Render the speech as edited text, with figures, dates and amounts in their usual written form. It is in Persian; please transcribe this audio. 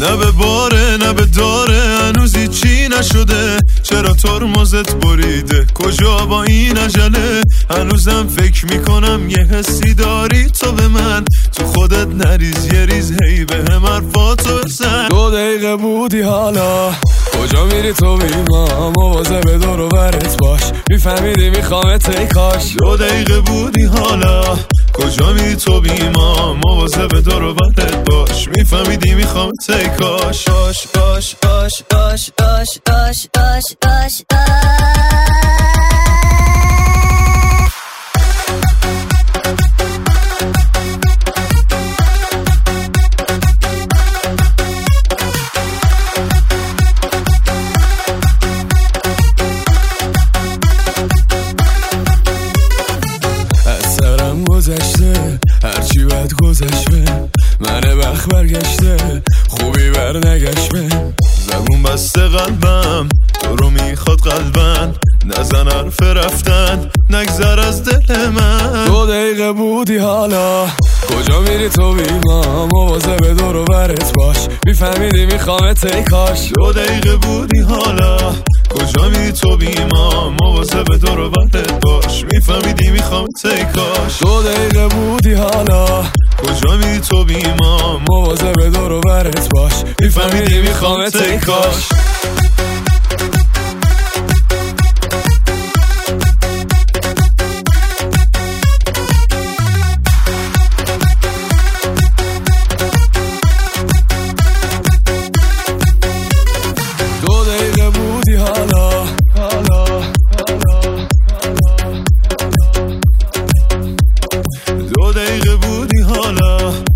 نه به باره نه به داره هنوز چی نشده. چرا ترمزت بریده کجا با این عجله؟ هنوزم فکر میکنم یه حسی داری تو به من. تو خودت نریز یه ریز هی به هم حرفاتو بزن. 2 دقیقه بودی حالا کجا میری تو بیما؟ مواظب دور و برت باش میفهمیدی میخوامت ای کاش. 2 دقیقه بودی حالا کجا میری تو بیما؟ مواظب دور و برت باش میفهمیدی میخوامت ای کاش. باش باش باش باش باش باش باش باش گذشته هرچی بد گذشته من بخت برگشته خوبی بر نگشته. زبون بسته قلبم تو رو میخواد قلبن نزن حرف رفتن نگذر از دل من. 2 دقیقه بودی حالا کجا میری تو بیما؟ مواظب دور و برت باش میفهمیدی میخوامت ای کاش. 2 دقیقه بودی حالا کجا میری تو بیما؟ مواظب دور و برت باش میفهمیدی میخوامت ای کاش. 2 دقیقه بودی حالا کجا میری تو بیما؟ مواظب دور و برت باش میفهمیدی میخوامت ای کاش. دو دقیقه بودی حالا